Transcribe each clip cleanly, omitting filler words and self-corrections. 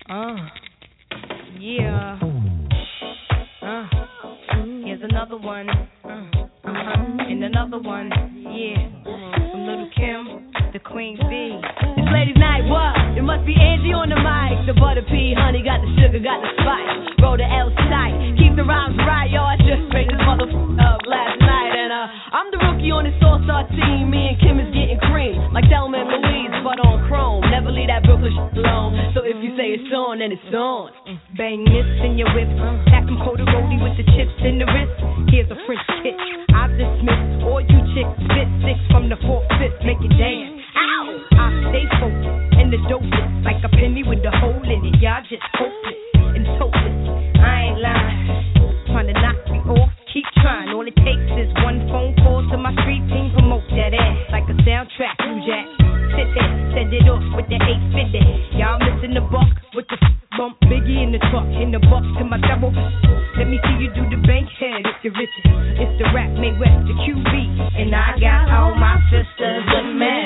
Uh, yeah. Uh, here's another one. And another one. Yeah. From Little Kim, the Queen Bee. It's ladies' night, what? It must be Angie on the mic. The butter pea, honey, got the sugar, got the spice. Roll the L tight. Keep the rhymes right, yo. I just made this motherfucker up last night. And I'm the rookie on this all-star team. Me and Kim is getting cream. Like Thelma and Louise, but on chrome. Never leave that Brooklyn shit alone. So if you say it's on, then it's on. Bang this in your whip. Pack them Cody with the chips in the wrist. Here's a French kick. I dismiss all you chicks. Spit six from the fourth, fifth. Make it dance. Ow! I stay focused. And the dope is like a penny with a hole in it. Y'all just hopeless and hopeless. I ain't lying. Trying to knock me off. Keep trying. All it takes is one phone call to my street team. Promote that ass like a soundtrack. You jack. Sit there. Send it off with the 850. Y'all missing the buck with the bump. Biggie in the truck. In the buck to my double. Let me see you do the bank head if you're rich. It's the rap made west, the QB. And I got all my sisters with me.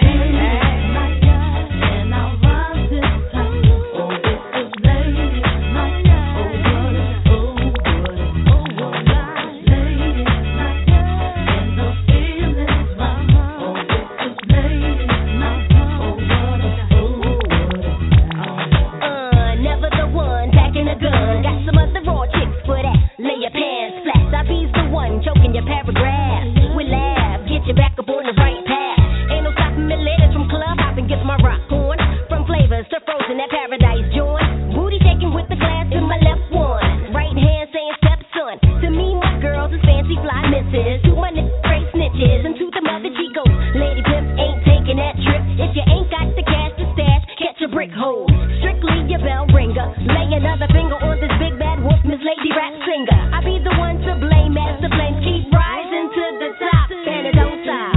Choking your paragraph. We laugh, get you back up on the right path. Ain't no stopping me later from club hopping, get my rock on. From flavors to frozen, that paradise joint. Booty shaking with the glass in my left one. Right hand saying stepson. To me, my girls is fancy fly misses. To my niggas, straight snitches. And to the mother chicos, lady pimps ain't taking that trip. If you ain't got the cash to stash, catch a brick hole. Strictly your bell ringer. Lay another finger on this big bad wolf, Miss Lady Rap Singer. I be the one to blame as the flames keep rising to the top, and it don't stop.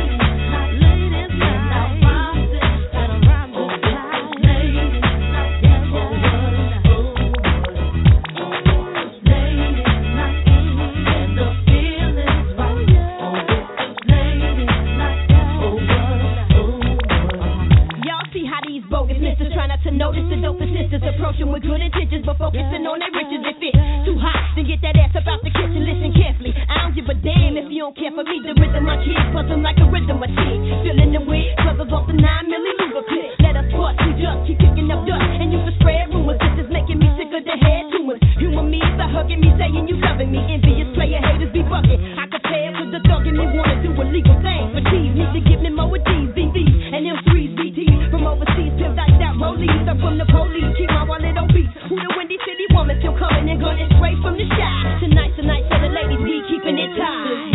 To notice the dope sisters approaching with good intentions, but focusing on their riches. If it's too hot, then get that ass up out the kitchen. Listen carefully. I don't give a damn if you don't care for me. The rhythm I keep buzzing like a rhythm I cheat. Filling the wig, brothers off the 9 milli lubricant. Let us bust, we just keep kicking up dust, and you can spread rumors. This is making me sick of the head tumors. Humor me by hugging me, saying you loving me. Envious player haters be bucking. I compare with the thug and me wanna do illegal things, but these need to give me more with these BBs and them threes BTs from overseas. Pimp like that rollies. I'm from the police, keep my wallet on beat. Who the Windy City woman still coming and gunning straight from the shop. Tonight, for the ladies, we keeping it tight.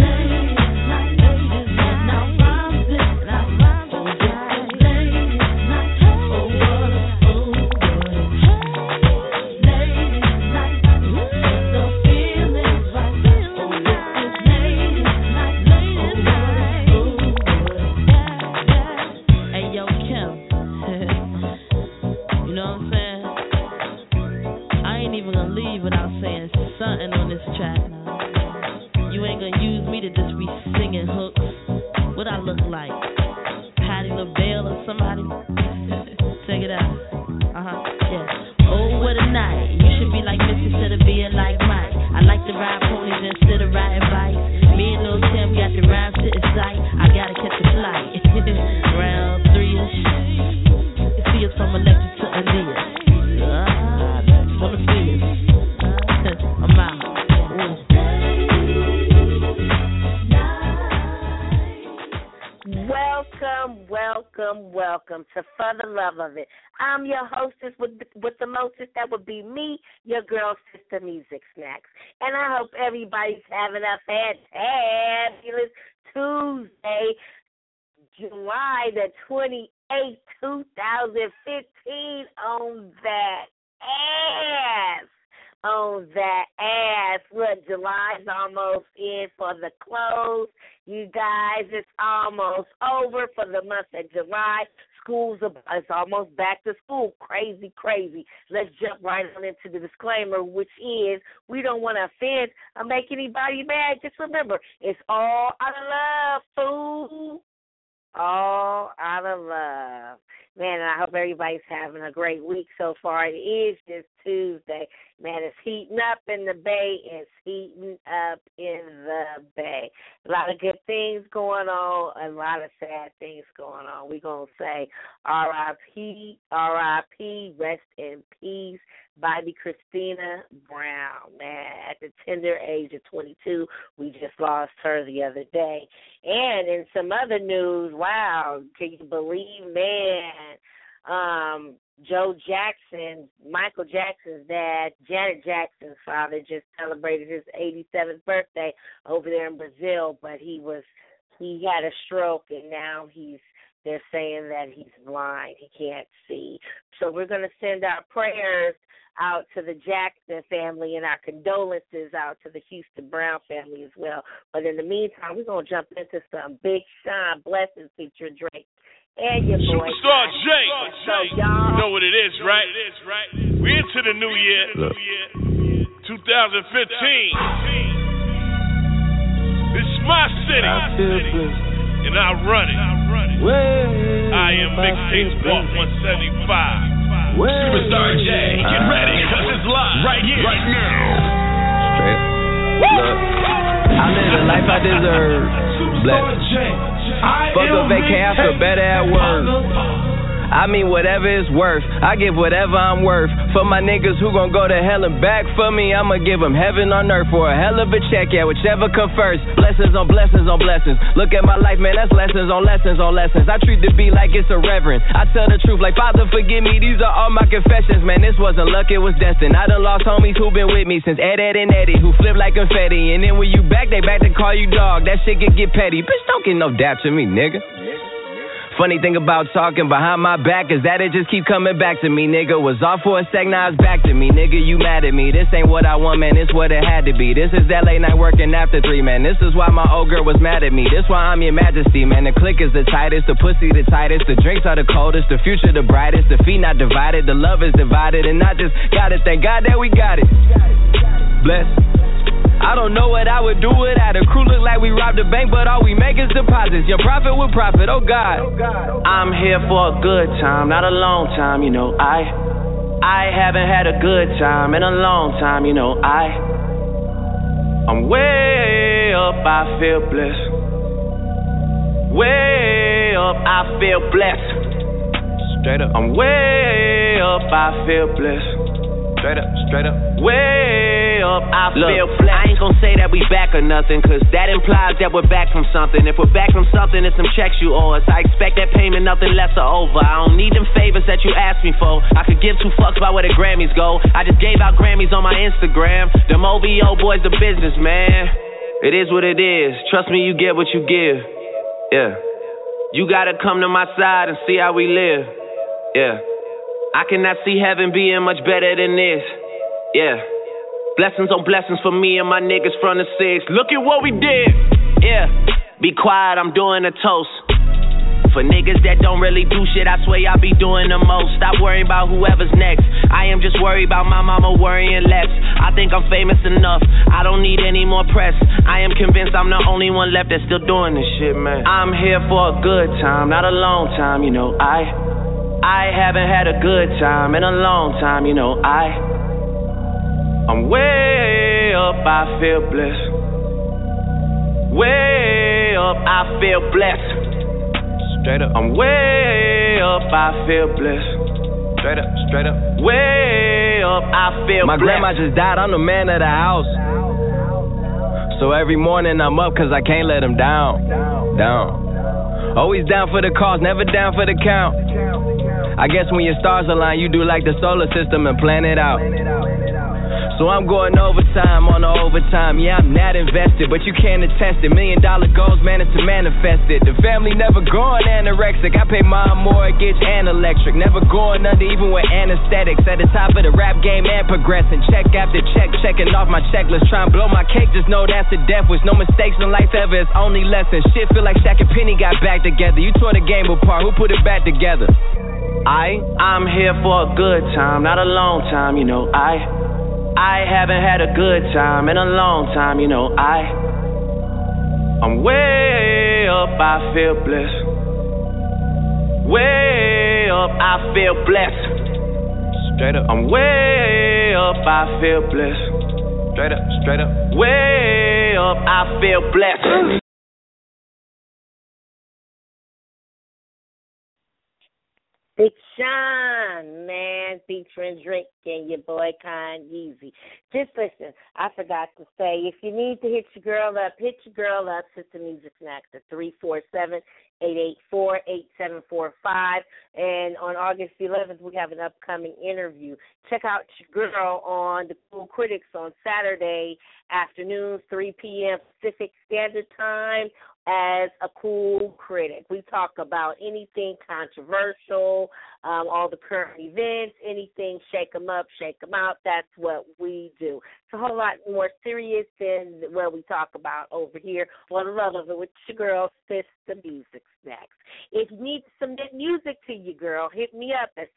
Welcome to For the Love of It. I'm your hostess with the mostest. That would be me, your girl, Sister Music Snacks. And I hope everybody's having a fabulous Tuesday, July the 28th, 2015, on that ass. On that ass. Look, July's almost in for the close. You guys, it's almost over for the month of July. It's almost back to school. Crazy, crazy. Let's jump right on into the disclaimer, which is we don't want to offend or make anybody mad. Just remember, it's all out of love, fool. All out of love. Man, and I hope everybody's having a great week so far. It is just Tuesday. Man, it's heating up in the Bay. It's heating up in the Bay. A lot of good things going on, a lot of sad things going on. We're going to say R.I.P., R.I.P., rest in peace, Bobby Christina Brown. Man, at the tender age of 22, we just lost her the other day. And in some other news, wow, can you believe, man, Joe Jackson, Michael Jackson's dad, Janet Jackson's father, just celebrated his 87th birthday over there in Brazil, but he had a stroke, and now they're saying that he's blind. He can't see. So we're going to send our prayers out to the Jackson family and our condolences out to the Houston Brown family as well. But in the meantime, we're going to jump into some Big Sean Blessings featuring Drake and your boy Superstar Jay. So y'all, you know what it is, right? We into the new year, 2015. This is my city, and I run it. I am Mixtapes Walk 175. Superstar Jay, get ready, cause it's live right here, right now. Straight. Look, I live the life I deserve. Blessed. Fuck a vacay, I feel better at work. I mean whatever it's worth, I give whatever I'm worth. For my niggas who gon' go to hell and back for me, I'ma give them heaven on earth for a hell of a check, yeah, whichever come first. Blessings on blessings on blessings. Look at my life, man, that's lessons on lessons on lessons. I treat the beat like it's a reverend. I tell the truth like, Father, forgive me, these are all my confessions. Man, this wasn't luck, it was destined. I done lost homies who been with me since Ed and Eddie, who flip like confetti. And then when you back, they back to call you dog. That shit can get petty. Bitch, don't get no dap to me, nigga. Funny thing about talking behind my back is that it just keep coming back to me, nigga. Was off for a sec, now it's back to me, nigga. You mad at me? This ain't what I want, man. This what it had to be. This is that late night working after 3, man. This is why my old girl was mad at me. This why I'm your majesty, man. The click is the tightest, the pussy the tightest, the drinks are the coldest, the future the brightest, the feet not divided, the love is divided, and I just gotta thank God that we got it. Bless. I don't know what I would do without a crew. Look like we robbed a bank, but all we make is deposits. Your profit with profit, oh God. I'm here for a good time, not a long time, you know. I haven't had a good time in a long time, you know. I'm way up, I feel blessed. Way up, I feel blessed. Straight up. I'm way up, I feel blessed. Straight up. Way up, I feel blessed. I ain't gon' say that we back or nothing, cause that implies that we're back from something. If we're back from something, it's some checks you owe us. I expect that payment, nothing less or over. I don't need them favors that you asked me for. I could give 2 fucks about where the Grammys go. I just gave out Grammys on my Instagram. Them OVO boys, the business, man. It is what it is. Trust me, you get what you give. Yeah. You gotta come to my side and see how we live. Yeah. I cannot see heaven being much better than this. Yeah. Blessings on blessings for me and my niggas from the 6. Look at what we did. Yeah. Be quiet, I'm doing a toast. For niggas that don't really do shit, I swear y'all be doing the most. Stop worrying about whoever's next. I am just worried about my mama worrying less. I think I'm famous enough, I don't need any more press. I am convinced I'm the only one left that's still doing this shit, man. I'm here for a good time, not a long time, you know. I haven't had a good time in a long time, you know. I'm way up, I feel blessed. Way up, I feel blessed. Straight up. I'm way up, I feel blessed. Straight up. Way up, I feel blessed. My grandma just died, I'm the man of the house. So every morning I'm up cause I can't let him down. Always down for the cause, never down for the count. I guess when your stars align, you do like the solar system and plan it out. So I'm going overtime on the overtime. Yeah, I'm not invested, but you can't attest it. $1 million goals managed to manifest it. The family never going anorexic. I pay my mortgage and electric. Never going under even with anesthetics. At the top of the rap game and progressing. Check after check, checking off my checklist. Try and blow my cake, just know that's the death wish. No mistakes in life ever, it's only lessons. Shit feel like Shaq and Penny got back together. You tore the game apart, who put it back together? I'm here for a good time, not a long time, you know. I haven't had a good time in a long time, you know. I'm way up, I feel blessed. Way up, I feel blessed. Straight up. I'm way up, I feel blessed. Straight up, straight up. Way up, I feel blessed. Big Sean, man, featuring Drake and your boy Kanye. Just listen, I forgot to say, if you need to hit your girl up, Sister Music Snacks at 347-884-8745. And on August 11th, we have an upcoming interview. Check out your girl on the Cool Critics on Saturday afternoons, 3 p.m. Pacific Standard Time, as a Cool Critic. We talk about anything controversial, all the current events, anything, shake them up, shake them out. That's what we do. It's a whole lot more serious than what we talk about over here on the Love of It with your girl, Sister Music Snacks. If you need to submit music to your girl, hit me up at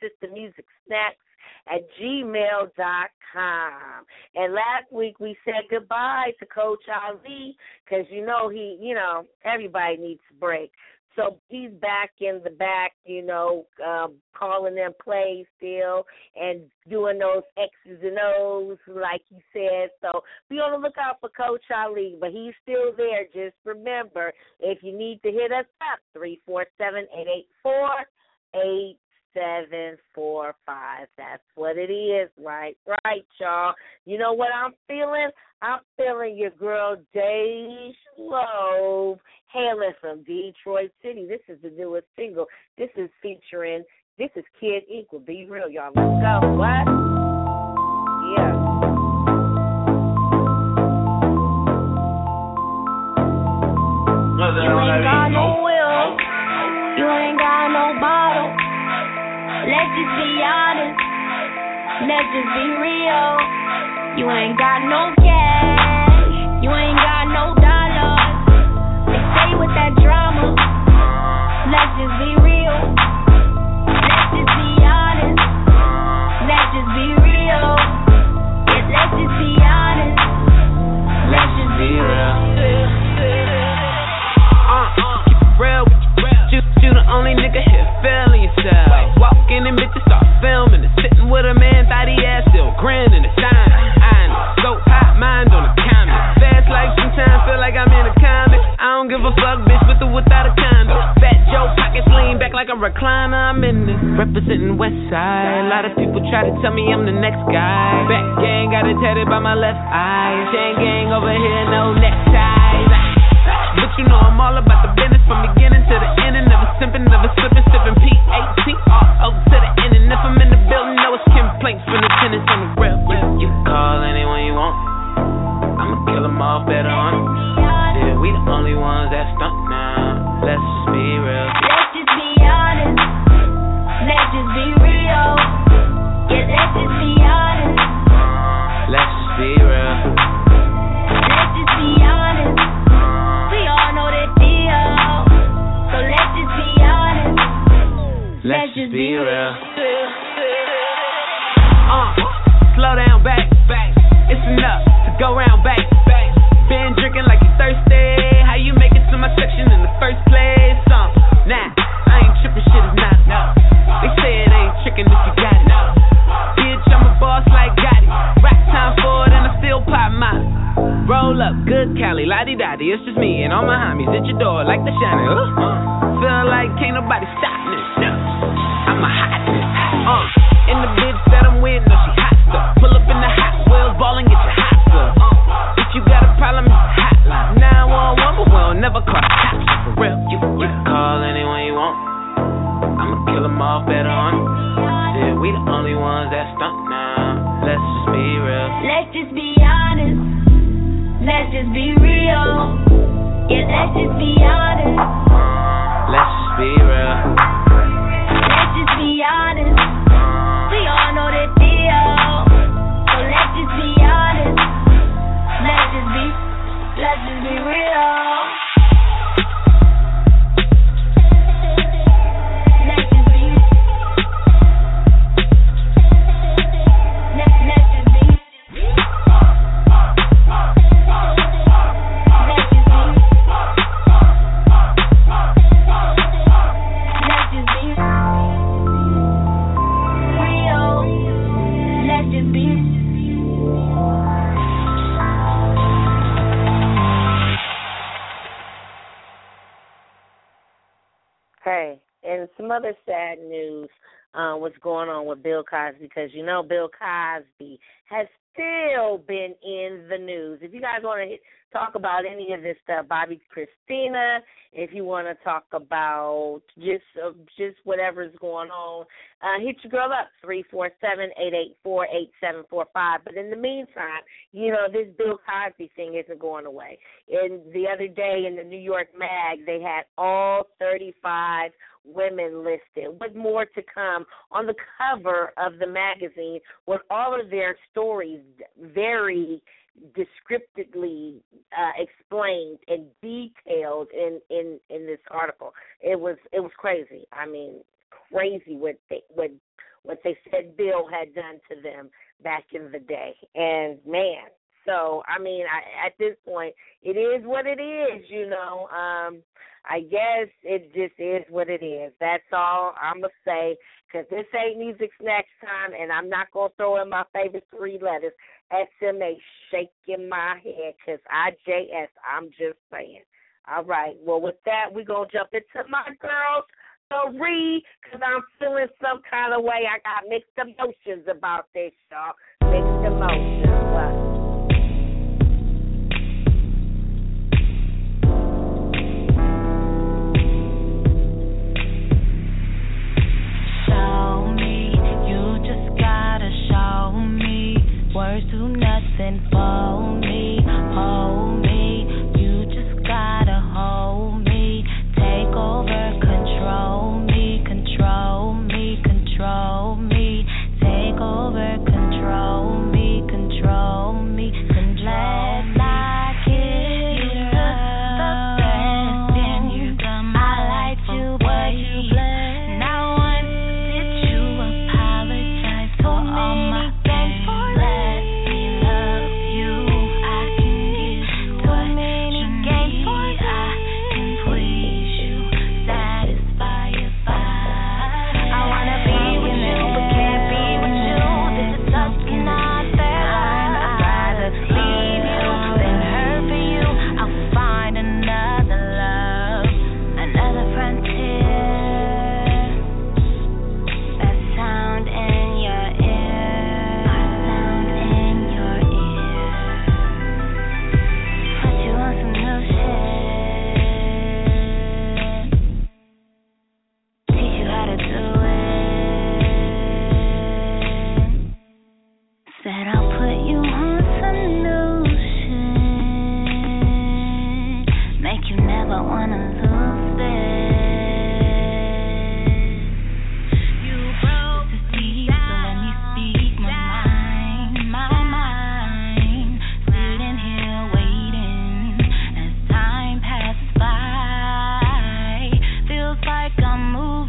sistermusicsnacks@gmail.com. And last week we said goodbye to Coach Ali because, everybody needs a break. So he's back in the back, calling them plays still and doing those X's and O's like he said. So be on the lookout for Coach Ali, but he's still there. Just remember, if you need to hit us up, 347-884-8745. That's what it is, right, y'all. You know what I'm feeling? I'm feeling your girl, Dej Loaf, hailing from Detroit City. This is the newest single. This is Kid Equal. Be real, y'all. Let's go. What? Yeah. You ain't got no will. You ain't got no bottle. Let's just be honest. Let's just be real. You ain't got no cash. You ain't got no dollars. They stay with that drama. Let's just be real. Let's just be honest. Let's just be real. Yeah, let's just be honest. Let's just be real. Keep it real with you. You the only nigga here feeling yourself. Walking in bitches, start filming and sitting with a man, thought he ass still grinning and sign. So hot, mind on the comment. Fast like sometimes feel like I'm in a comic. I don't give a fuck, bitch, with or without a condom. Fat Joe pockets lean back like a recliner. I'm in this representing West Side. A lot of people try to tell me I'm the next guy. Back gang got it tatted by my left eye. Chain gang over here, no neckties. But you know I'm all about the business from beginning to the end. Never simping, never slipping, sipping P-A-T-R-O to the end. And if I'm in the building, no it's complaints from the tenants on the real. You can call anyone you want. I'ma kill them all better on it. Yeah, we the only ones that stunt now. Let's just be real. Let's just be honest. Let's just be real. Yeah, let's just be honest. Let's just be real. Let's just be honest. We all know the deal. So let's just be honest. Let's just be real. Slow down, back. It's enough to go round back. Been drinking like you're thirsty. How you make it to my section in the first place? Nah, I ain't tripping, shit is not. No. They say it ain't tricking if you got it. No. Bitch, I'm a boss like Gotti. Rock time for it and I still pop mine. Roll up, good Cali, la-di-da-di. It's just me and all my homies at your door like the shining. Feel like can't nobody stop me. I'm a hot nigga. And the bitch that I'm with, no, she hot stuff. Pull up in the Hot Wheels, ball and get your hot stuff. If you got a problem, it's a hotline. 911, but we'll never call the cops. For real, you can call anyone you want. I'ma kill them all better on it. Yeah, we the only ones that stunt now. Let's just be real. Let's just be honest. Let's just be real. Yeah, let's just be honest. Let's just be real. Let's just be honest. We all know the deal. So let's just be honest. Let's just be real. Let's just be. Let's just be. Let's just be. other sad news. What's going on with Bill Cosby, because you know Bill Cosby has still been in the news. If you guys want to talk about any of this stuff, Bobby Christina, if you want to talk about just whatever's going on, hit your girl up, 347-884-8745. But in the meantime, you know, this Bill Cosby thing isn't going away. And the other day in the New York Mag, they had all 35 women listed, with more to come on the cover of the magazine, with all of their stories very descriptively explained and detailed in this article. It was crazy. I mean, crazy what they said Bill had done to them back in the day. And man, so I mean, at this point, it is what it is. You know, I guess it just is what it is. That's all I'm going to say, because this ain't Music Snacks time, and I'm not going to throw in my favorite three letters, SMA, shaking my head, because IJS, I'm just saying. All right, well, with that, we're going to jump into my girls, because I'm feeling some kind of way. I got mixed emotions about this, y'all. Mixed emotions. What? Words do nothing for me. Hold me. You just gotta hold me. Take over, control me. Control me, control me. Take over, control me. Control me. Last night kiss you the best and you I liked you but you blessed. Not once did you apologize for all my games.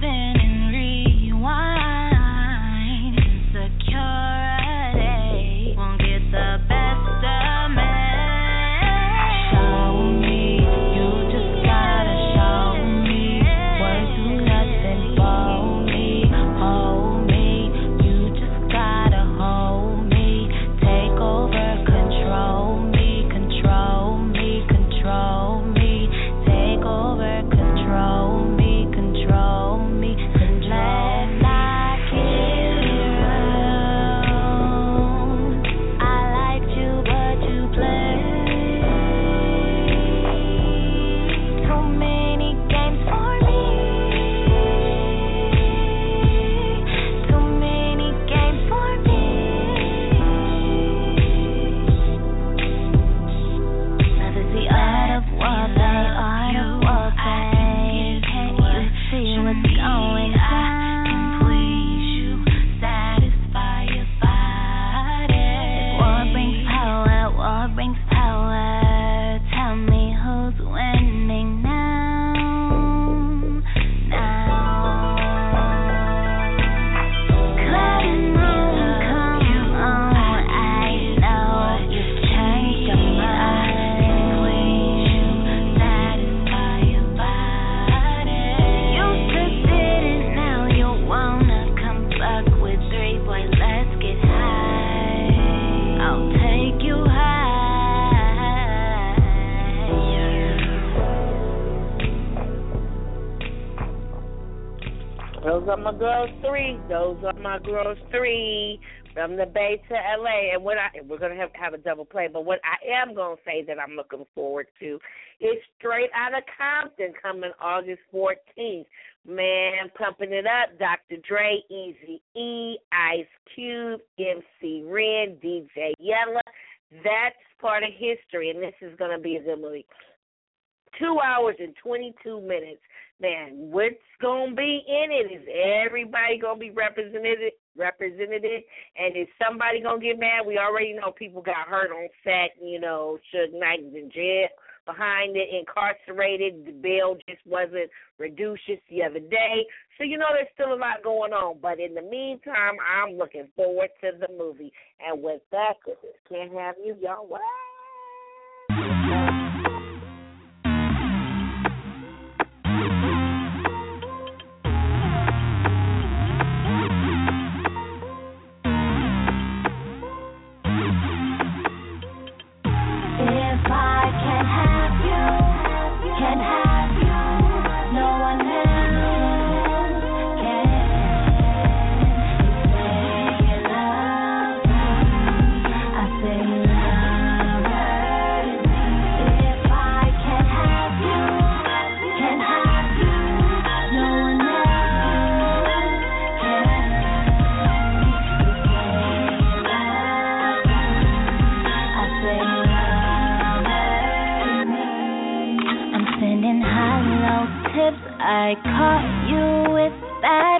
Security. those are my girls three. Those are my girls three. From the Bay to LA, and we're gonna have a double play. But what I am gonna say that I'm looking forward to is Straight Outta Compton coming August 14th. Man, pumping it up. Dr. Dre, Eazy-E, Ice Cube, MC Ren, DJ Yella. That's part of history, and this is gonna be a good movie. 2 hours and 22 minutes. Man, what's going to be in it? Is everybody going to be represented? And is somebody going to get mad? We already know people got hurt on set. You know, Suge Knight is in jail behind it, incarcerated. The bail just wasn't reduced just the other day. So, you know, there's still a lot going on. But in the meantime, I'm looking forward to the movie. And with that, can't have you, y'all. What? I caught you with that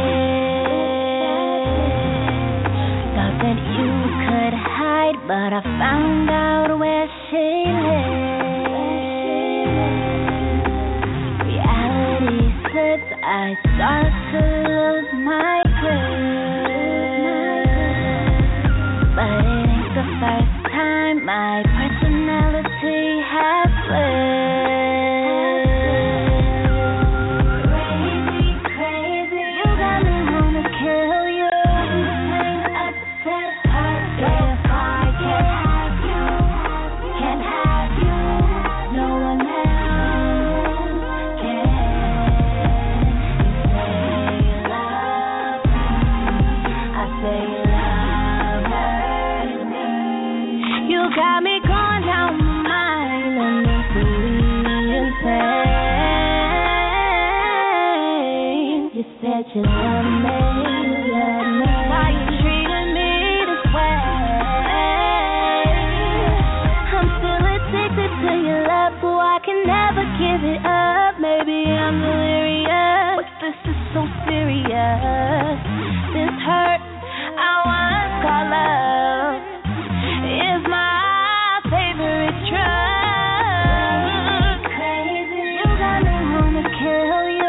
bitch. Thought that you could hide, but I found out where she lives. Reality slips, I start to lose my grip. But it ain't the first time my personality has flipped. You love me, why you treating me this way? I'm still addicted to your love, so I can never give it up. Maybe I'm delirious, but this is so serious. This hurt I once called love is my favorite drug. Crazy, you got me wanna kill you.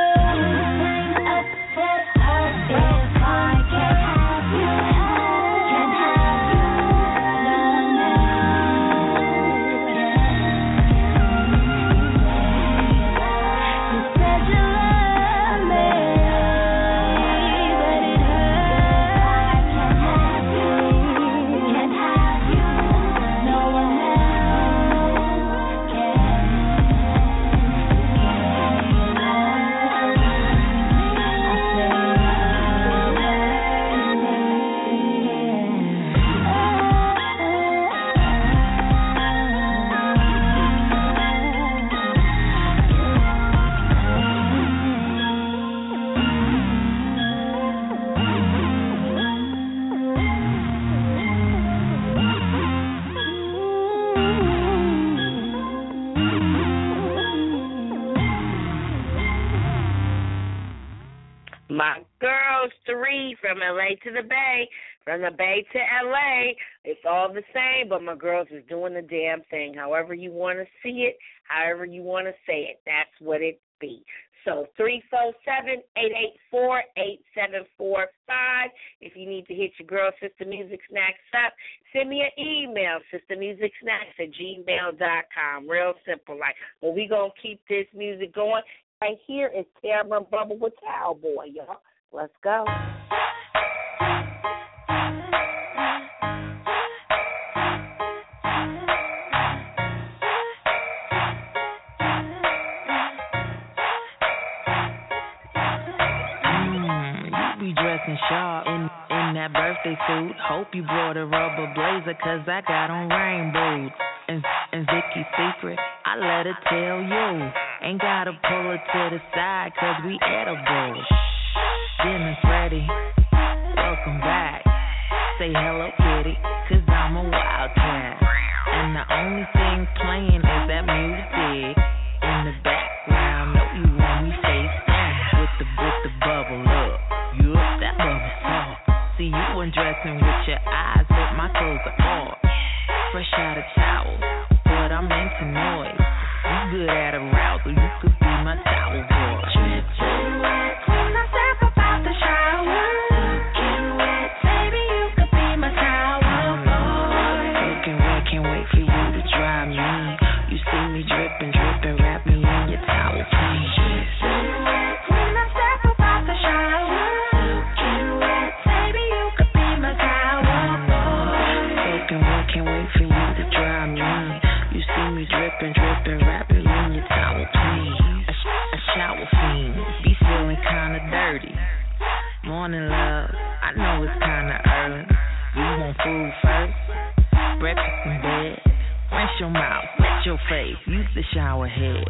My girls three, from LA to the Bay, from the Bay to LA. It's all the same, but my girls is doing the damn thing. However you want to see it, however you want to say it, that's what it be. So 347-884-8745. If you need to hit your girl Sister Music Snacks up, send me an email, sistermusicsnacks@gmail.com. Real simple. Like, but we going to keep this music going. Right here is Cameron Bubble with Cowboy, y'all. Let's go. birthday suit. Hope you brought a rubber blazer, cause I got on rainbows. And Vicky's secret, I let her tell you. Ain't gotta pull her to the side, cause we edible. Dinner's ready, welcome back. Say hello, kitty, cause I'm a wildcat. And the only thing playing is that music in the background. Know you want me face down with the bubble up. Yup, that bubble soft. See you undressing with your eyes, but my clothes are off. Fresh out of towel, but I'm into noise. You good at arousal, you could be my towel boy. Dripping wet when I step up out the shower. Soaking wet, baby, you could be my towel boy. Soaking wet, can't wait for you to dry me. You see me dripping, wrap me in your towel, please. Dripping wet when I step up out the shower. Soaking wet, baby, you could be my towel boy. Soaking wet, can't wait for you to dry me. You see me dripping, wrap me in your towel, please. A shower fiend, be feeling kinda dirty. Morning love, I know it's kinda early. You want food first? Breakfast in bed. Rinse your mouth, wet your face, use the shower head.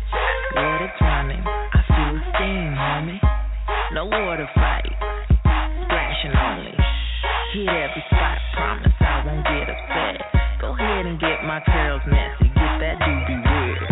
Water's running, I feel steam, homie. No water fight, splashing only. Hit every spot, promise I won't get upset. Go ahead and get my curls messy, get that doobie weird.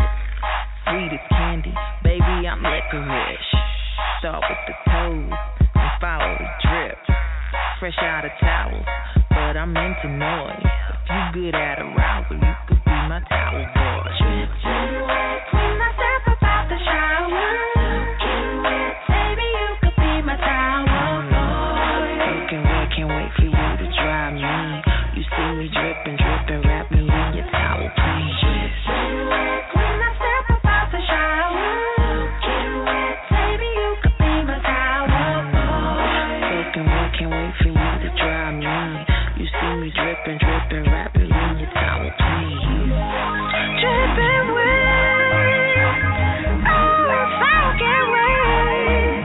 Sweet as candy, baby, I'm licorice. Start with the toes and follow the drip. Fresh out of towels, but I'm into noise. If you good at arousal, you could be my towel boy. Dripping wet when I step up out the shower. Soaking wet, baby, you could be my towel boy. Soaking wet, can't wait for you to dry me. You see me dripping, wrap me in your towel, please. Dripping wet when I step up out the shower. Soaking wet, baby, you could be my towel boy. Soaking wet, can't wait for you to dry me. You see me dripping, wrap me in your towel, please. Dripping wet, oh, soaking wet.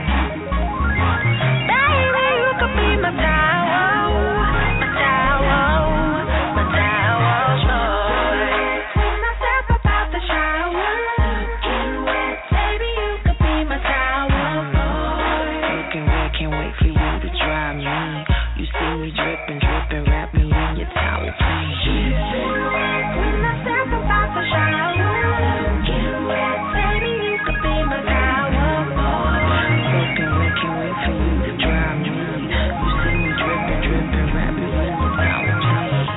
Baby, you could be my towel, my towel, my towel boy. When I step up out the shower, soaking wet, baby, you could be my towel boy. Soaking wet, can't wait for you to dry me. You see me dripping, wrap me in your towel, please. Dripping wet when I step up out the shower. Soaking wet, baby, you could be my towel boy. Soaking wet, can't wait for you to dry me. You see me dripping, wrap me in your towel, please.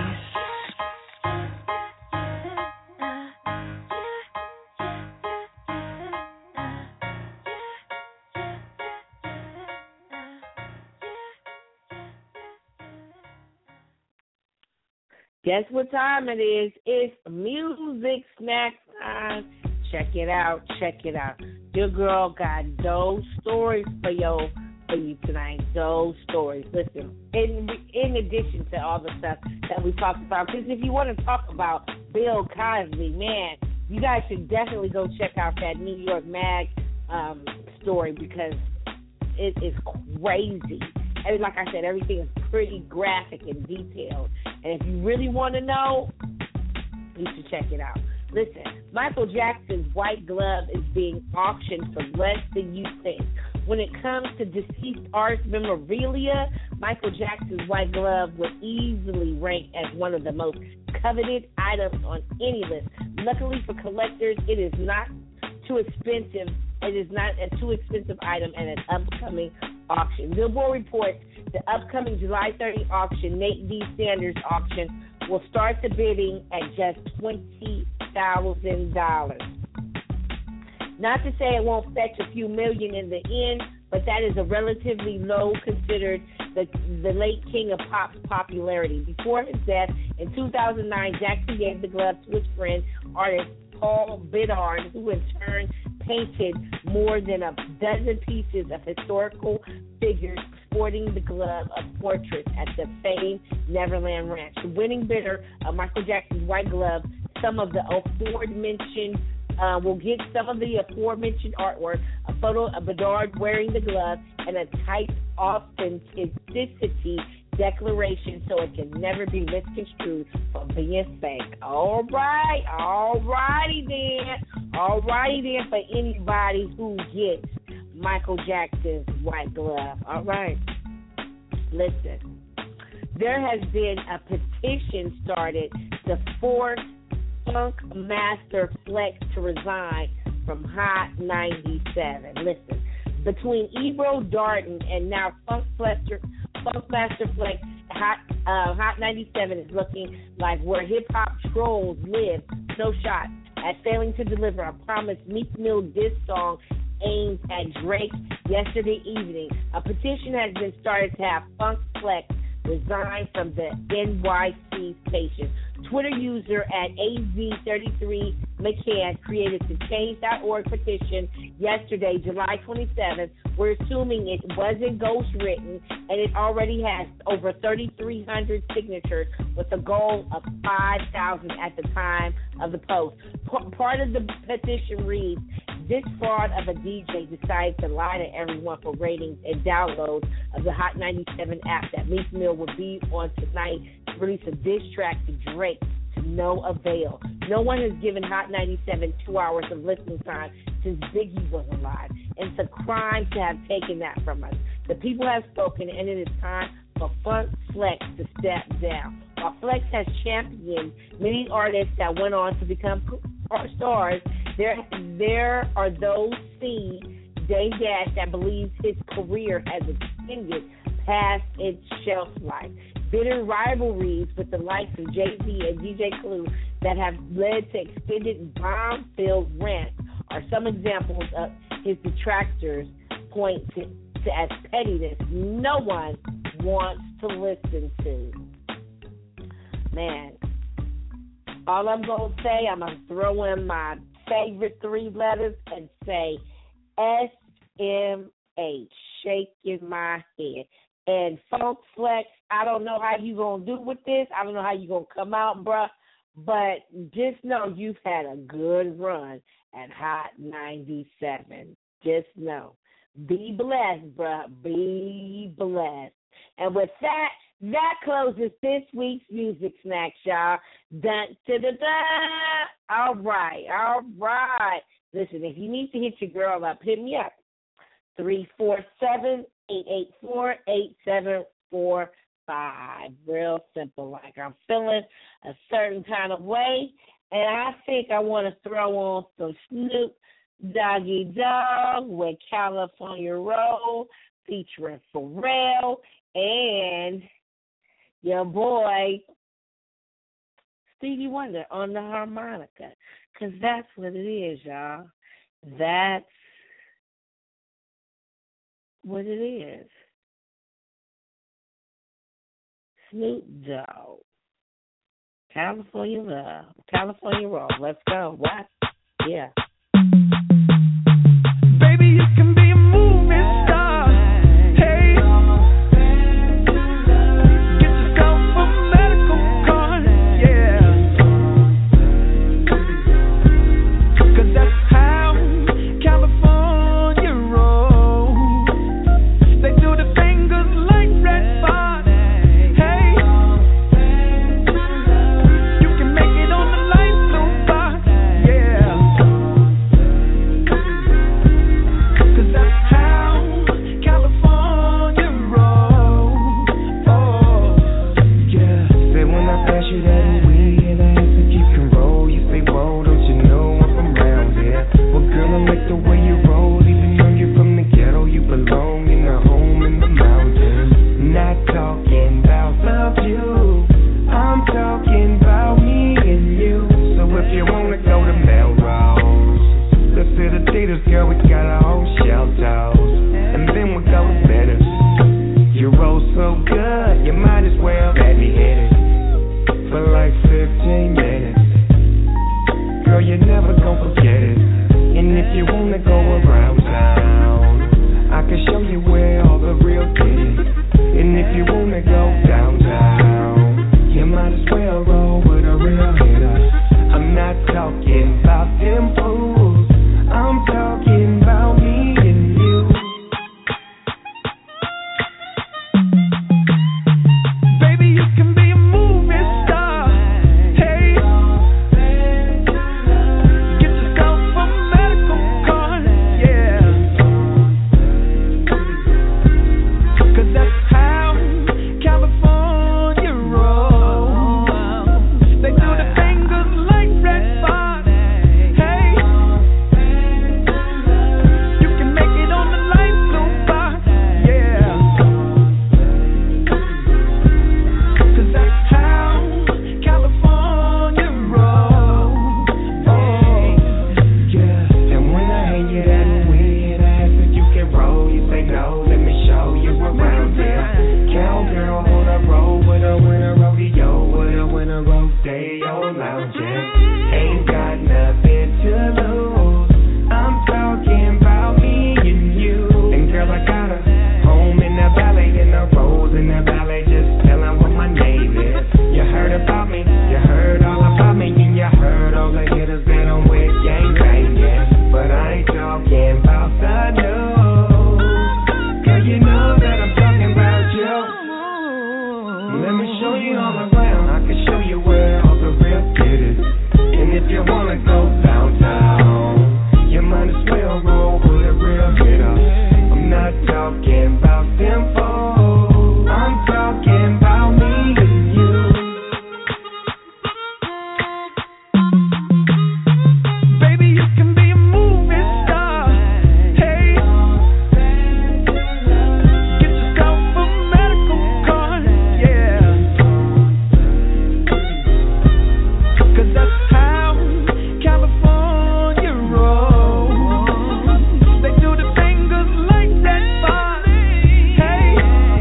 Guess what time it is? It's music snack time. Check it out. Your girl got those stories for you tonight. Those stories. Listen, in addition to all the stuff that we talked about, because if you want to talk about Bill Cosby, man, you guys should definitely go check out that New York Mag story, because it is crazy. And like I said, everything is pretty graphic and detailed. And if you really want to know, you should check it out. Listen, Michael Jackson's white glove is being auctioned for less than you think. When it comes to deceased artist memorabilia, Michael Jackson's white glove will easily rank as one of the most coveted items on any list. Luckily for collectors, it is not too expensive. It is not a too expensive item at an upcoming auction. Billboard reports the upcoming July 30 auction, Nate D. Sanders auction, will start the bidding at just $20,000. Not to say it won't fetch a few million in the end, but that is a relatively low considered the late king of pop's popularity. Before his death in 2009, Jackson gave the glove to his friend, artist Paul Bedard, who in turn painted more than a dozen pieces of historical figures sporting the glove of portraits at the famed Neverland Ranch. The winning bidder of Michael Jackson's white glove, some of the aforementioned will get some of the aforementioned artwork, a photo of Bedard wearing the glove, and a type authenticity declaration so it can never be misconstrued for being fake. All righty then for anybody who gets Michael Jackson's white glove. All right. Listen, there has been a petition started to force Funk Master Flex to resign from Hot 97. Listen, between Ebro Darden and now Funk Master Flex, Hot 97 is looking like where hip-hop trolls live. No shot at failing to deliver a promised Meek Mill diss song aimed at Drake yesterday evening. A petition has been started to have Funk Flex resign from the NYC station. Twitter user at AZ33McCann created the Change.org petition yesterday, July 27th. We're assuming it wasn't ghostwritten, and it already has over 3,300 signatures with a goal of 5,000 at the time of the post. Part of the petition reads, this fraud of a DJ decided to lie to everyone for ratings and downloads of the Hot 97 app that Meek Mill would be on tonight to release a diss track to Drake to no avail. No one has given Hot 97 2 hours of listening time since Biggie was alive. And it's a crime to have taken that from us. The people have spoken, and it is time for Funk Flex to step down. While Flex has championed many artists that went on to become stars, there are those Dame Dash that believes his career has extended past its shelf life. Bitter rivalries with the likes of Jay-Z and DJ Clue that have led to extended bomb-filled rants are some examples of his detractors point to as pettiness no one wants to listen to. Man, all I'm going to say, I'm going to throw in my favorite three letters and say SMH, shaking my head. And Funk Flex, I don't know how you going to do with this. I don't know how you going to come out, bruh. But just know you've had a good run at Hot 97. Just know. Be blessed, bruh. Be blessed. And with that, that closes this week's Music Snacks, y'all. Dun, da, da, da. All right. Listen, if you need to hit your girl up, hit me up. 347-884-8745. Real simple. Like I'm feeling a certain kind of way, and I think I want to throw on some Snoop Doggy Dogg with California Roll featuring Pharrell and your boy Stevie Wonder on the harmonica. Because that's what it is, y'all. That's what it is. Snoop Dogg. California Love. California Roll. Let's go. What? Yeah. Baby, you can be a movie star. Hey. Get yourself a medical card. Yeah. 'Cause that's how California rolls. They do the fingers like red bars. Hey. You can make it on the light blue bar. Yeah. 'Cause that's how California rolls. Oh, yeah. Say when I pass you that weed and I ask if you can roll, you say, whoa, don't you know I'm from around here? Well, girl, I like the way you roll, even though you're from the ghetto, you belong in a home in the mountains. Not talking about love you, I'm talking about me and you. So if you wanna go to Melrose, let's hit the theaters, girl, we got our own shelters, and then we'll go to better. You roll so good, you might as well let me hit it for like 15 minutes. Girl, you're never gonna forget it. And if you wanna go around town, I can show you where all the real things. And if you wanna go downtown, I'ma show you all around. I can show you where all the real shit is. And if you wanna go downtown, you might as well roll with a real hitter. I'm not talking about them foes, I'm talking about me and you. Baby, you can be a movie star. Hey, get yourself a medical card, yeah. 'Cause that's how California rolls. They do the fingers like that far. Hey,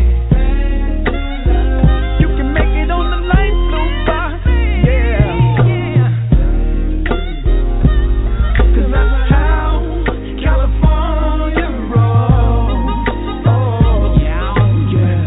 you can make it on the light blue bar, yeah. 'Cause that's how California rolls. Oh, yeah, yeah.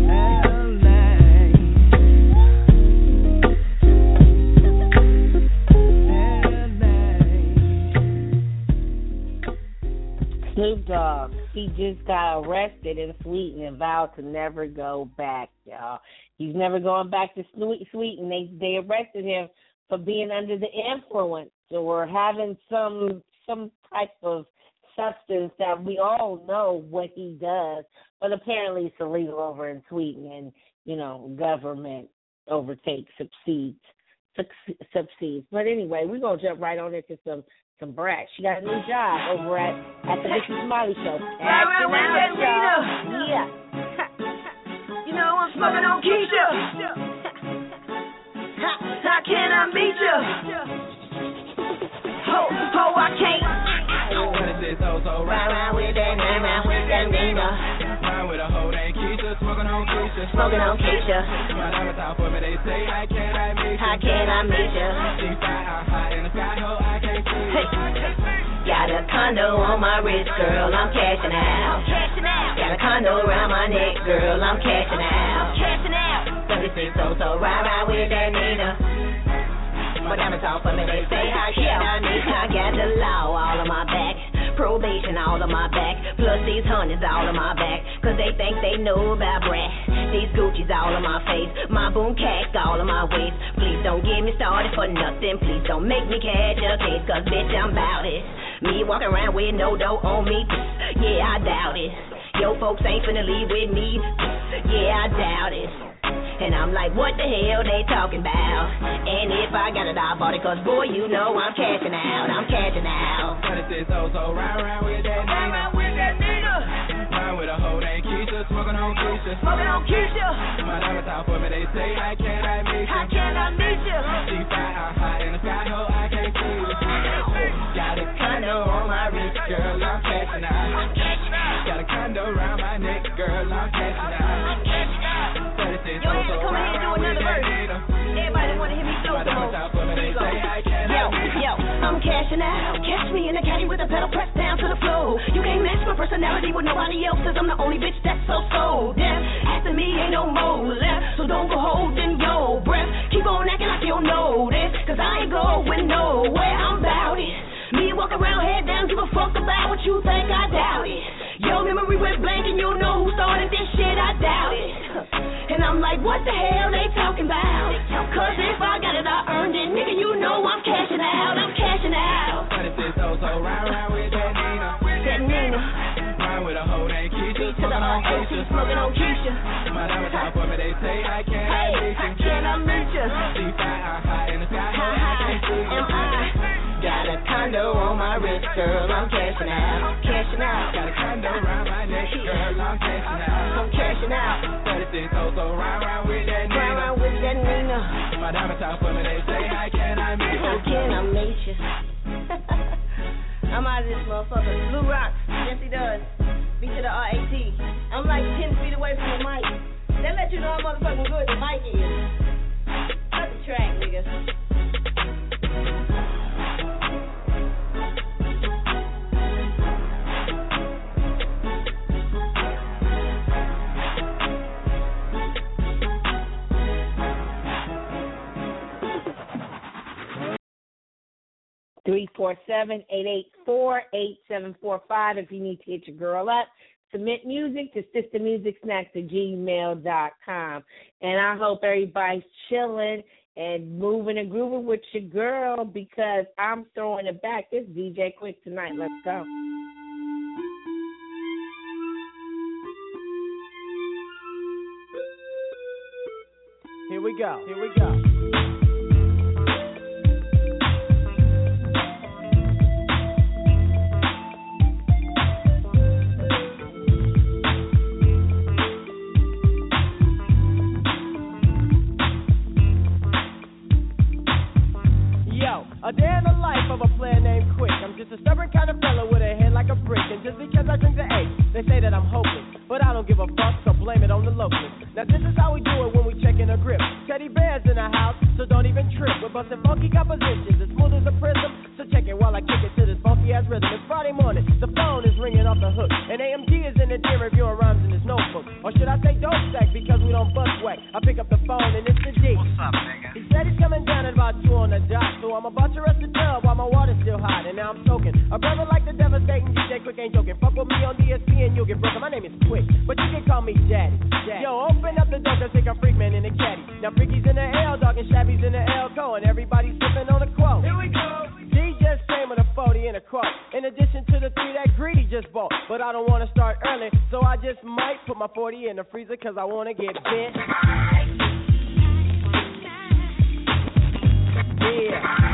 Snoop Dogg, he just got arrested in Sweden and vowed to never go back, y'all. He's never going back to Sweden. They arrested him for being under the influence or having some type of substance that we all know what he does, but apparently it's illegal over in Sweden, and government succeeds. But anyway, we're gonna jump right on into some Brat. She got a new job over at the Vicky Smiley Show. Right with that, Rita. Yeah. You know I'm smoking on Keisha. How can I meet you? Ho, I can't. Ride with that Nina. Ride with a hoe named Keisha, smoking on Keisha. Smoking on Keisha. My diamonds out for me, they say, how can I meet you? How can I meet you? She fly out high in the sky, ho, I can't see you. Hey. Got a condo on my wrist, girl, I'm cashing out. Got a condo around my neck, girl, I'm cashing out. 36 so ride with that Nina. My diamonds all for me, they say, how can I meet you? I got the law all on my back, probation all on my back, plus these hundreds all on my back, 'cause they think they know about Brat. These Gucci's all on my face, my boom cash all on my waist. Please don't get me started for nothing, please don't make me catch a case, 'cause bitch I'm bout it. Me walking around with no dough on me, yeah I doubt it. Yo folks ain't finna leave with me, yeah I doubt it. And I'm like, what the hell they talking about? And if I got it, I bought it, 'cause boy, you know I'm cashing out. 26 so ride with that Nina. Ride with a hoe named Keisha, smoking on Keisha. My diamonds out for me, they say, how can I meet you? She fly out high in the sky, ho, I can't see you. Got a condo on my wrist, girl, I'm cashing out. Got a condo around my neck, girl, I'm cashing out. 36 Yo, come in here and do another verse. Everybody wanna hear me flow some more. Yo, I'm cashing out. Catch me in the caddy with the pedal pressed down to the floor. You can't match my personality with nobody else's. I'm the only bitch that's so deaf. After me ain't no more left, so don't go holding your breath. Keep on acting like you don't know this, 'cause I ain't going nowhere. I'm bout it. Me walk around head down, give a fuck about what you think. I doubt it. Your memory went blank and you know who started this shit. I doubt it. And I'm like, what the hell they talking about? 'Cause if I got it, I earned it. Nigga, you know I'm cashing out. 36 so ride with that Nina. Ride with a hoe named Keisha, smoking on Keisha. My diamonds out for me, they say, how can I meet you? She fly out high in the sky, ho, I can't see you. Got a condo on my wrist, girl, I'm cashing out. Got a condo around my neck, girl, I'm cashing out. 36 so ride with that Nina. My diamonds out for me, they say, how can I meet you? I'm out of this motherfucker. Blue Rocks, yes he does. B to the RAT. I'm like 10 feet away from the mic. That let you know how motherfucking good the mic is. Cut the track, nigga. 347-884-8745 if you need to hit your girl up. Submit music to sistermusicsnacks@gmail.com. And I hope everybody's chilling and moving and grooving with your girl because I'm throwing it back. It's DJ Quick tonight. Let's go. Here we go. A day in the life of a player named Quick. I'm just a stubborn kind of fella with a head like a brick. And just because I drink the A, they say that I'm hopeless. But I don't give a fuck, so blame it on the locals. Now this is how we do it when we check in a grip. Teddy bears in the house, so don't even trip. We're busting funky compositions, as smooth as a prism. So check it while I kick it to this funky ass rhythm. It's Friday morning, the phone is ringing off the hook. And AMG is in the gym reviewing rhymes in his notebook. Or should I say dope stack because we don't bust whack. I pick up the phone and it's the G. What's up, nigga? He said he's coming down at about 2 on the dot. So I'm about to rest the tub while my water's still hot. And now I'm soaking. A brother like the devastating DJ Quick ain't joking. Fuck with me on DSP and you'll get broken. My name is Quick, but you can call me Daddy. Yo, open up the door cause take a freak man in the caddy. Now Freaky's in the L, dog, and Shabby's in the L-Co. And everybody's sipping on a quote. Here we go. D just came with a 40 and a quote. In addition to the 3 that Greedy just bought. But I don't want to start early, so I just might put my 40 in the freezer cause I want to get bent. Yeah.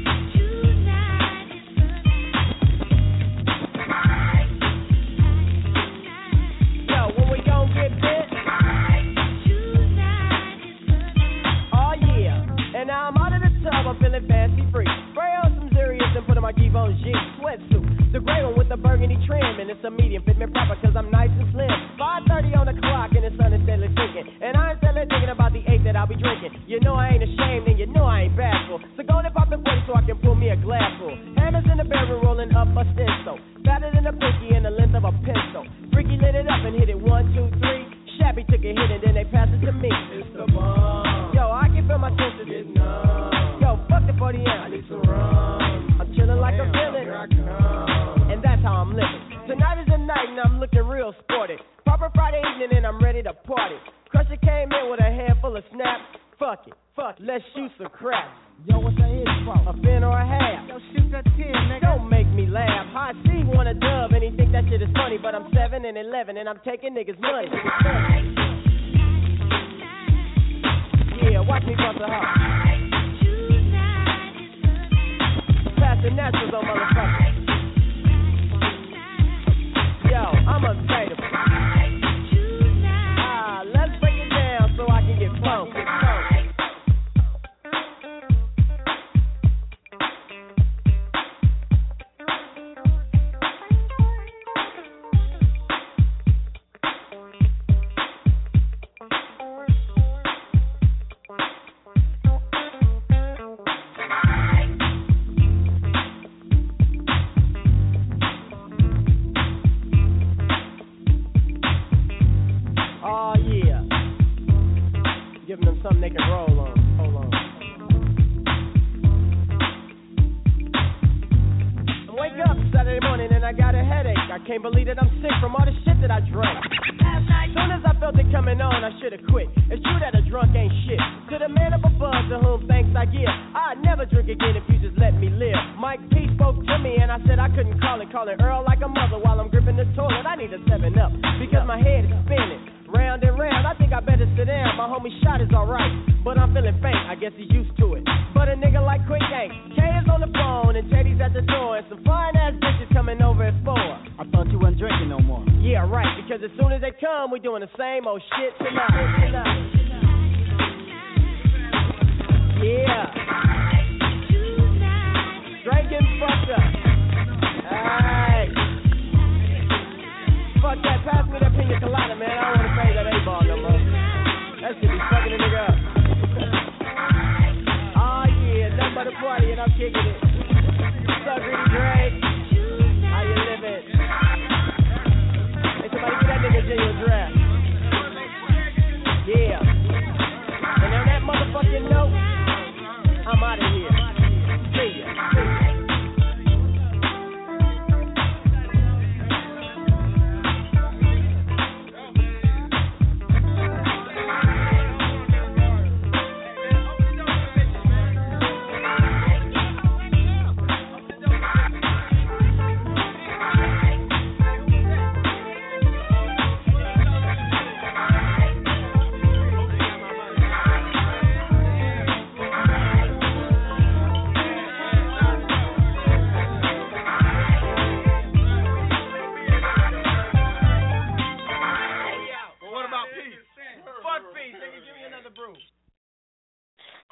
I'm feeling fancy free. Spray on some Zerius and put on my Givenchy sweatsuit. The gray one with the burgundy trim, and it's a medium, fit me proper cause I'm nice and slim. 5:30 on the clock and the sun is steadily sinking. And I ain't steadily thinking about the 8 that I'll be drinking. You know I ain't ashamed and you know I ain't bashful. So go and pop the 40 so I can pull me a glass full. Hammers in the barrel rolling up a stencil. Fatter than a pinky and the length of a pencil. Freaky lit it up and hit it 1, 2, 3. Shabby took a hit and then they passed it to me. It's the bomb. Yo, I can feel my senses. Get numb. Yo, fuck the 40 ounce. I need some rum. I'm chilling like a villain. Here I come. And that's how I'm living. Tonight is the night and I'm looking real sporty. Proper Friday evening and I'm ready to party. Crusher came in with a handful of snaps. Fuck it. Let's shoot some crap. Yo, what's that hit for? A fin or a half? Yo, shoot that 10, nigga. Don't make me laugh. I see one a dub and he think that shit is funny, but I'm 7 and 11 and I'm taking niggas' money. Yeah, watch me bust a hop. Pass the naturals on motherfuckers. Yo, I'm unfadable. Let's break it down so I can get funky. Something they can roll on. Hold on. I wake up Saturday morning and I got a headache. I can't believe that I'm sick from all the shit that I drank. As soon as I felt it coming on, I should have quit. It's true that a drunk ain't shit. To the man up above, to whom thanks I give. I'd never drink again if you just let me live. Mike P spoke to me and I said I couldn't call it Earl like a mother while I'm gripping the toilet. I need a 7-Up because my head is spinning. Round and round, I think I better sit down. My homie shot is alright, but I'm feeling faint, I guess he's used to it. But a nigga like Quick ain't. K is on the phone and Teddy's at the door. And some fine ass bitches coming over at 4. I thought you wasn't drinking no more. Yeah, right, because as soon as they come, we doing the same old shit tonight. Yeah. Drinking fucked up. Alright. Fuck that, pass me that pina colada, man. I don't want to pay that A-ball no more. That shit be fucking a nigga up. Oh yeah, nothing but a party and I'm kicking it. What's up, Greedy Drake? How you living? Hey, somebody get that nigga a genuine draft. Yeah.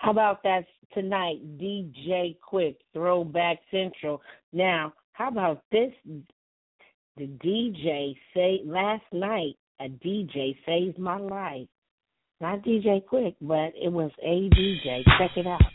How about that tonight, DJ Quick, Throwback Central. Now, how about this? The DJ say last night, a DJ saved my life. Not DJ Quick, but it was a DJ. Check it out.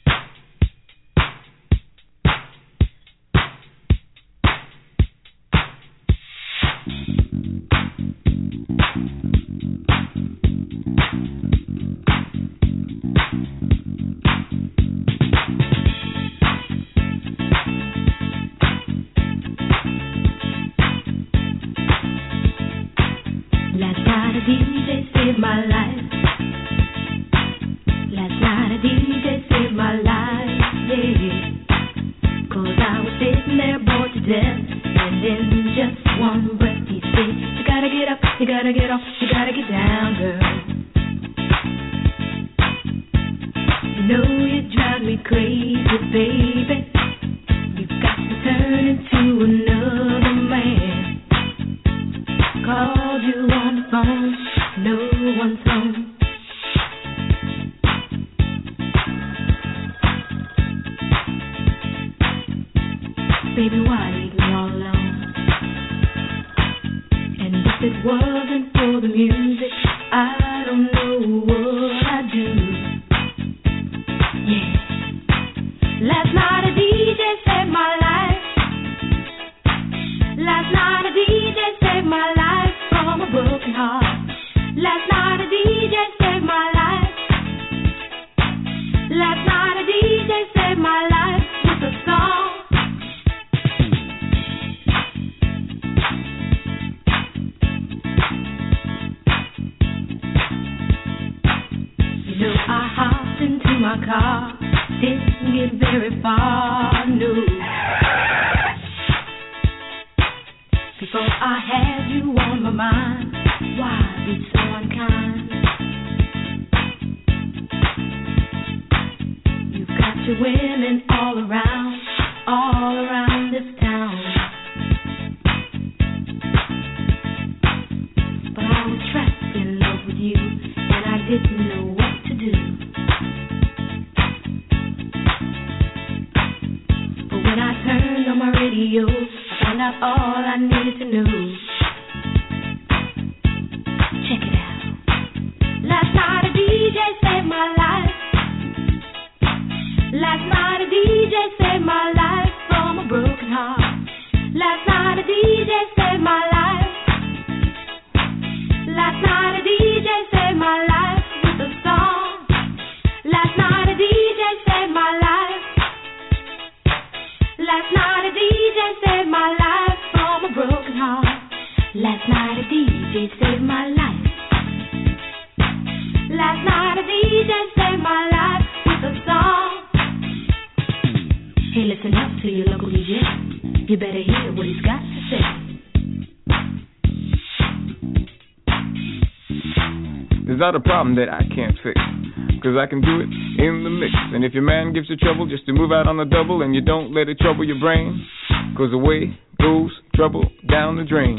There's not a problem that I can't fix, 'cause I can do it in the mix. And if your man gives you trouble just to move out on the double, and you don't let it trouble your brain, 'cause away goes trouble down the drain.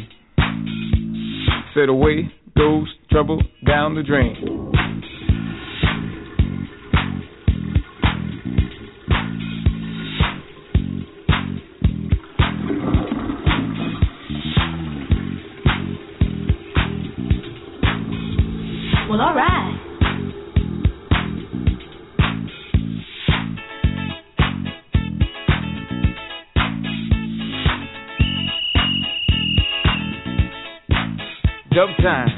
Said away goes trouble down the drain. Well, all right. Dub time.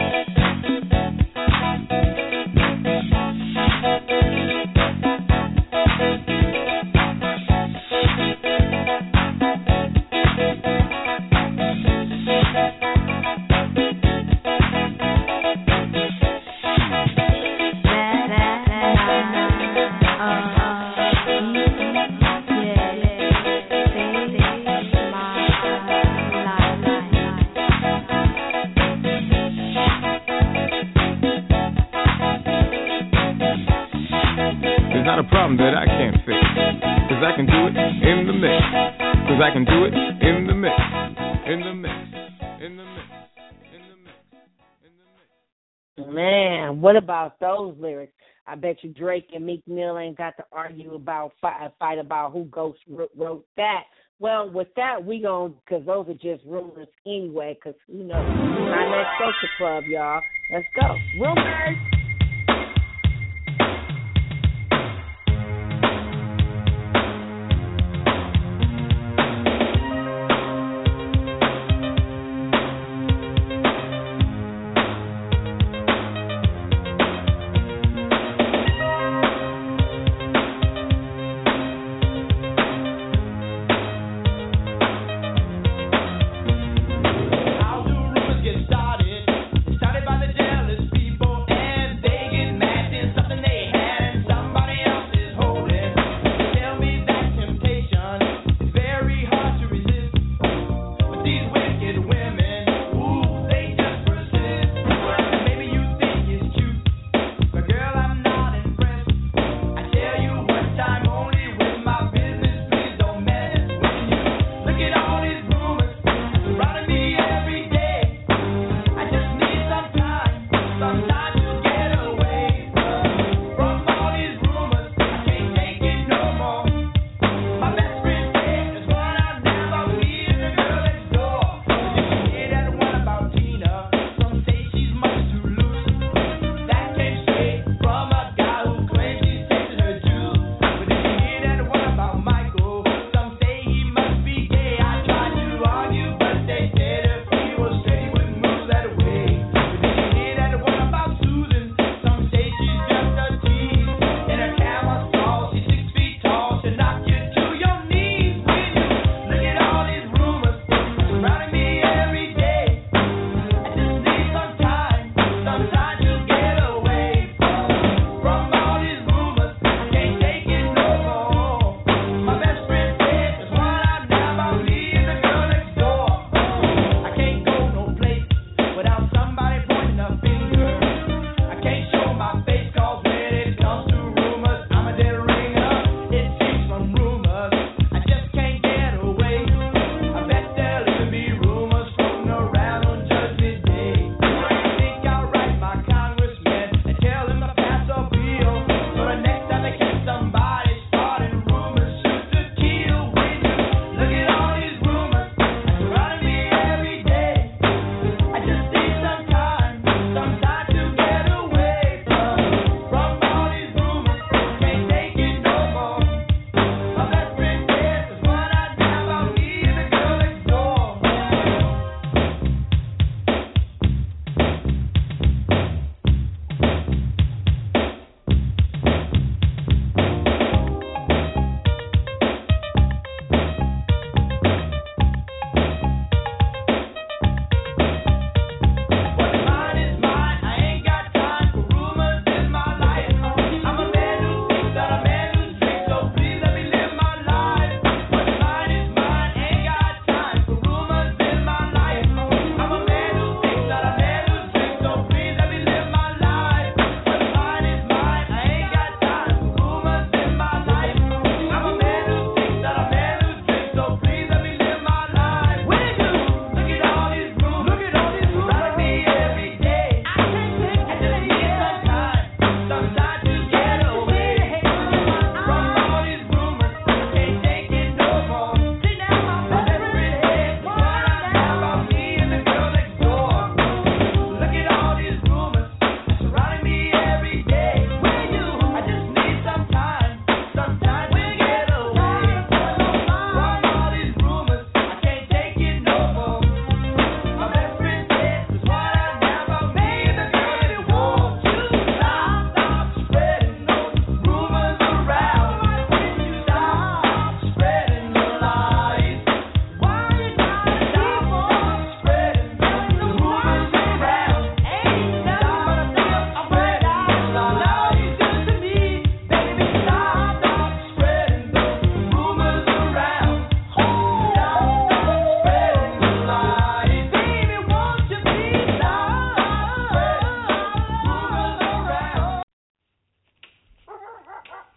Not a problem that I can't fix, 'cause I can do it in the mix, 'cause I can do it in the mix, in the mix, in the mix, in the mix, in the mix. Man, what about those lyrics? I bet you Drake and Meek Mill ain't got to argue about fight about who Ghost wrote that. Well, with that, because those are just rumors anyway, because, you know, my next social club, y'all. Let's go. Rumors. How do rumors get started? Started by the jealous people and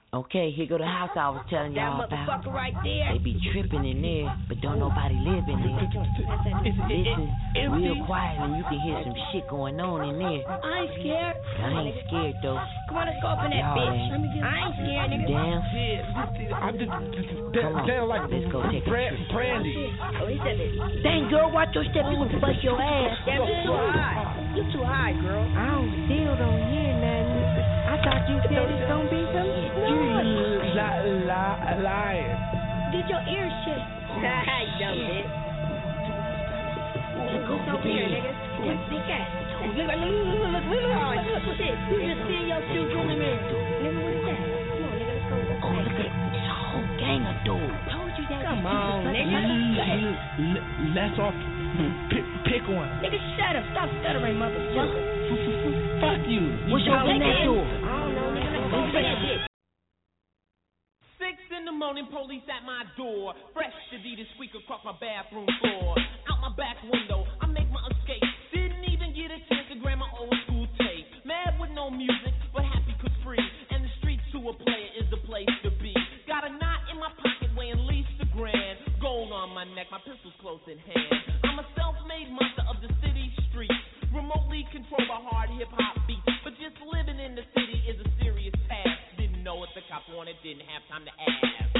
Okay, here go the house I was telling y'all That about. motherfucker right there. They be tripping in there, but don't nobody live in there. Listen, real quiet and you can hear some shit going on in there. I ain't scared. I ain't scared though. Come on, let's go up in that Y'all bitch. ain't. I ain't scared, nigga. Down? Come on, let's go take a trip. Brandy. Oh, he said it. Dang, girl, watch your step. You would bust your ass. That was too high. You too high, girl. I still don't hear nothing. I thought you said it's gonna be some Lying. Get your ears shut. Hi, dumb bitch. Go over here, nigga. Big ass. Look. Oh, shit. You just see your shoe coming in. Nigga, what is that? Come on, nigga, let's go. Oh, look at this whole gang of dudes. Told you that. Come on, nigga. Let's all pick one. Nigga, shut up. Stop stuttering, motherfucker. Fuck you. What's open that door? I don't know, nigga. Let's go for that bitch. 6 in the morning, police at my door. Fresh Adidas squeak across my bathroom floor. Out my back window, I make my escape. Didn't even get a chance to grab my old school tape. Mad with no music, but happy 'cause free. And the streets to a player is the place to be. Got a knot in my pocket weighing at least $1,000. Gold on my neck, my pistol's close in hand. I'm a self-made monster of the city streets. Remotely controlled by hard hip-hop beats. But just living in the city is a serious task. Didn't know what the cops wanted, didn't have time to ask.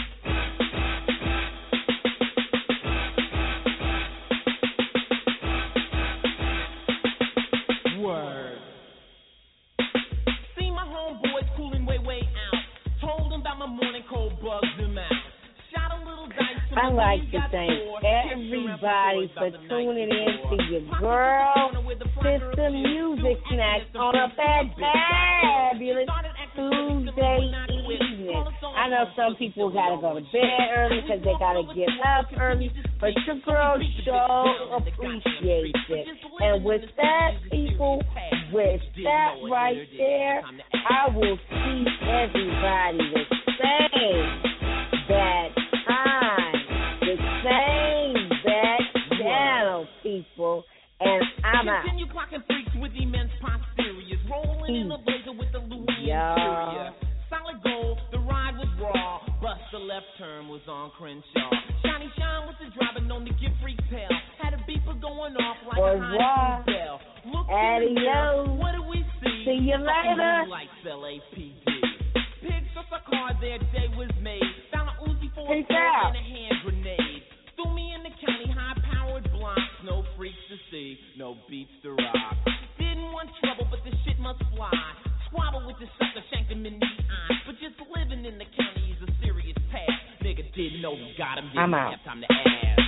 Word. See my homeboys cooling way out. Told them about my morning cold, bugged them out. Shot a little dice. I like to thank everybody for tuning in to your girl Sister Music Snacks on a fabulous Tuesday evening. I know some people gotta go to bed early because they gotta get up early, but your girl sure appreciates it. And with that, people, with that right there, I will see everybody the same bad time, the same bad channel, people. And I'm out. Continue clocking freaks with immense posteriors, rolling in the blazer with the Louis interior. Solid gold, the ride was raw. Bust the left turn was on Crenshaw. Shiny Shine was the driver known to give freaks hell. Had a beeper going off like a high school bell. Look Adios. What do we see? See you later. Like LAPD. Pigs off a car, their day was made. Found a Uzi for a and a hand grenade. Threw me in the county, high-powered blocks. No freaks to see, no beats to rock. Didn't want trouble, but this shit must fly. Squabble with this sucker, shanked him in the eye. But just living in the county is a serious task. Nigga didn't know we got him, didn't have time to ask.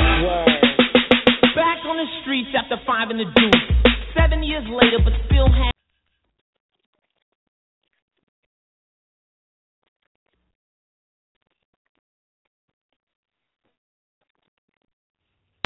Back on the streets after 5 in the deuce. 7 years later, but still have